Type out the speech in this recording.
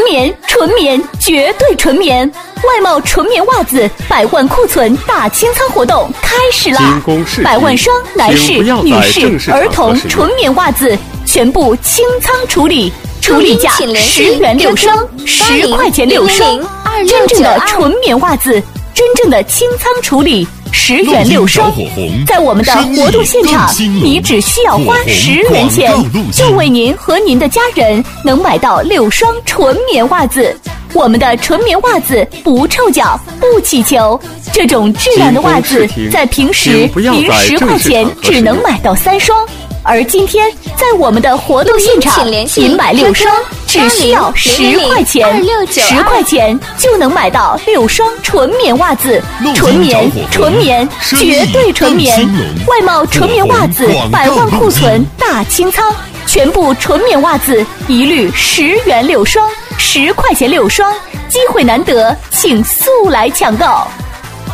棉，纯棉，绝对纯棉。外贸纯棉袜子100万库存大清仓活动开始啦！100万双男士、女士、儿童纯棉袜子全部清仓处理，处理价10元6双，10块钱6双。真正的纯棉袜子，真正的清仓处理，10元6双。在我们的活动现场，你只需要花10元钱，就为您和您的家人能买到6双纯棉袜子。我们的纯棉袜子不臭脚，不起球，这种质量的袜子在平时您10块钱只能买到3双，而今天在我们的活动现场，您买6双只需要10块钱，10块钱就能买到6双纯棉袜子，纯棉，纯棉，绝对纯棉。外贸纯棉袜子100万库存大清仓，全部纯棉袜子一律10元6双，10块钱6双，机会难得，请速来抢购。